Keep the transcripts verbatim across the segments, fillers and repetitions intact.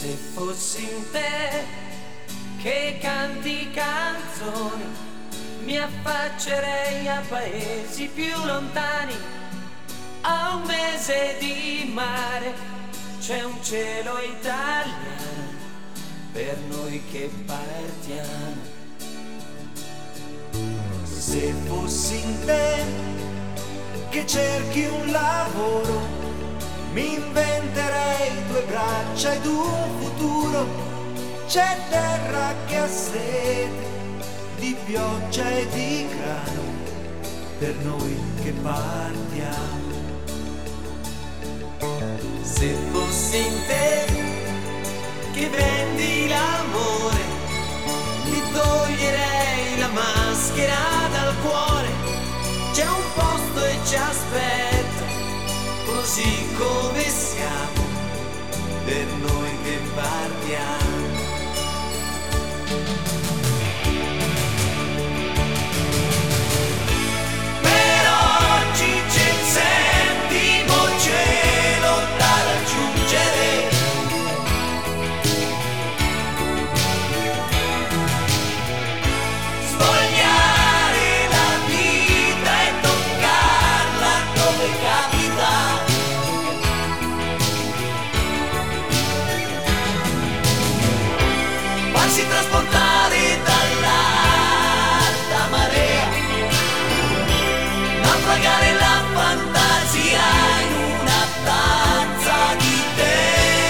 Se fossi in te che canti canzoni, mi affaccerei a paesi più lontani, a un mese di mare, c'è un cielo italiano per noi che partiamo. Se fossi in te che cerchi un lavoro, mi inventerei due braccia ed un futuro. C'è terra che ha sete di pioggia e di grano per noi che partiamo. Se fossi in te che vendi l'amore, mi toglierei la maschera dal cuore. C'è un posto e ci aspetta, così come siamo, per noi che partiamo. Per oggi c'è il settimo cielo da raggiungere, sfogliare la vita e toccarla dove capita. Farsi trasportare dall'alta marea, naufragare la fantasia in una danza di te.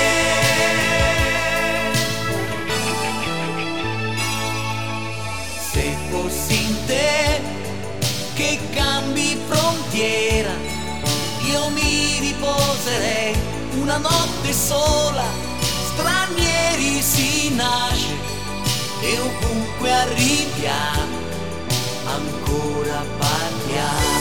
Se fossi in te che cambi frontiera, io mi riposerei una notte sola. Stranieri si nasce e ovunque arriviamo ancora parliamo.